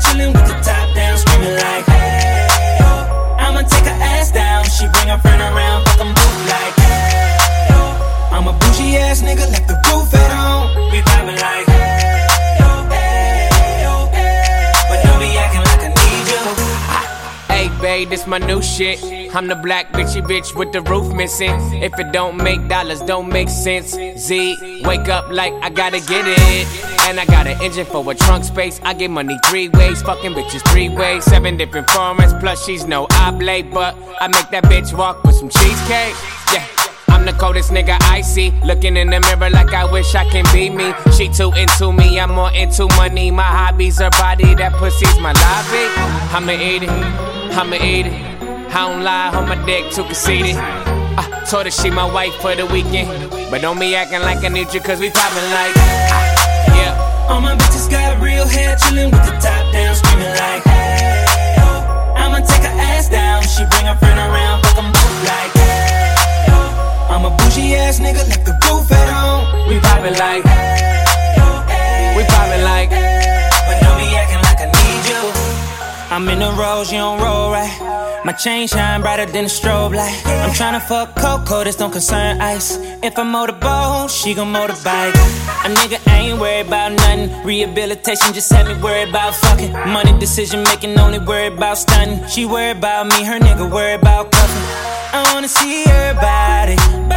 chillin' with the top down, screaming like, hey, oh. I'ma take her ass down. She bring her friend around, fuck 'em both like, hey, oh. I'm a bougie ass nigga, left the roof at home. We vibing like, hey, oh, hey, oh, hey. But don't be acting like I need you. Hey, babe, this my new shit. I'm the black bitchy bitch with the roof missing. If it don't make dollars, don't make sense. Z, wake up like I gotta get it. And I got an engine for a trunk space. I get money 3 ways, fucking bitches 3 ways. 7 different formats, plus she's no oblate. But I make that bitch walk with some cheesecake. Yeah, I'm the coldest nigga I see. Looking in the mirror like I wish I can be me. She too into me, I'm more into money. My hobby's her body, that pussy's my lobby. I'ma eat it, I'ma eat it. I don't lie, on my dick too conceited. I told her she my wife for the weekend. But don't be acting like I need you, cause we poppin' like, yeah. All my bitches got real hair, chillin' with the top down, screaming like, hey, oh. I'ma take her ass down. She bring her friend around, fuck 'em both like, hey, oh. I'm a bougie ass nigga, left the roof at home. We poppin' like, hey, oh, hey, we poppin' like, but don't be acting like I need you. I'm in the rose, you don't roll right. My chain shine brighter than a strobe light. I'm tryna fuck Coco, this don't concern ice. If I motorboat, she gon' motorbike. A nigga ain't worried about nothing. Rehabilitation just had me worried about fucking. Money decision making, only worried about stunning. She worried about me, her nigga worried about cuffing. I wanna see her body.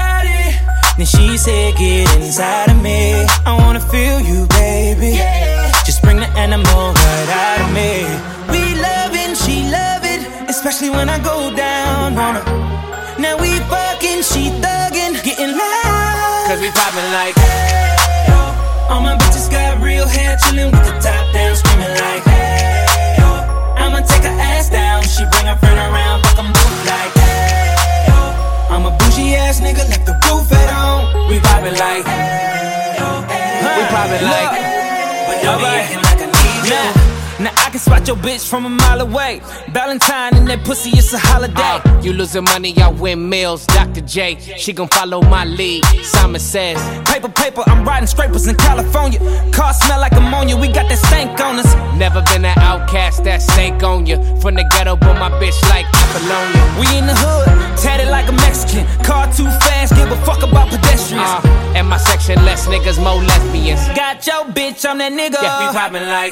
Then she said, get inside of me. I wanna feel you, baby. Just bring the animal right out of me. We lovin', she love it, especially when I go down on her. Now we fucking, she thuggin', getting loud. cause we poppin' like, hey, oh. All my bitches got real hair, chillin' with the top down, screaming like, hey, oh. I'ma take her ass down. She bring her friend around, fuck 'em both like, hey, oh. I'm a bougie ass nigga, left the roof at home. we poppin' like, hey, oh, hey, we poppin' like, but don't be acting like I need you. Now I can spot your bitch from a mile away. Valentine and that pussy, it's a holiday. You losing money, I win meals. Dr. J, she gon' follow my lead. Simon says, Paper, I'm riding scrapers in California. Car smell like ammonia, we got that stank on us. never been an outcast, that snake on you. From the ghetto, but my bitch like Apollonia. We in the hood, tatted like a Mexican. Car too fast, give a fuck about pedestrians. And my section, less niggas, more lesbians. Got your bitch, I'm that nigga. Yeah, we poppin' like,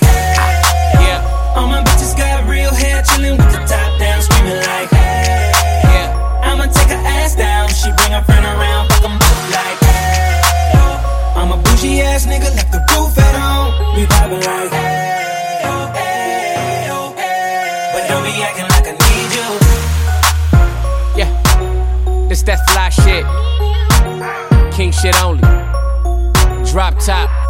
yeah. All my bitches got real hair, chillin' with the top down, screaming like, hey, yeah. I'ma take her ass down. She bring her friend around, fuck 'em both like, hey, oh. I'm a bougie ass nigga, left the roof at home. We vibin' like, hey, oh, hey, oh, hey. But don't be acting like I need you. Yeah, this that fly shit. King shit only. Drop top.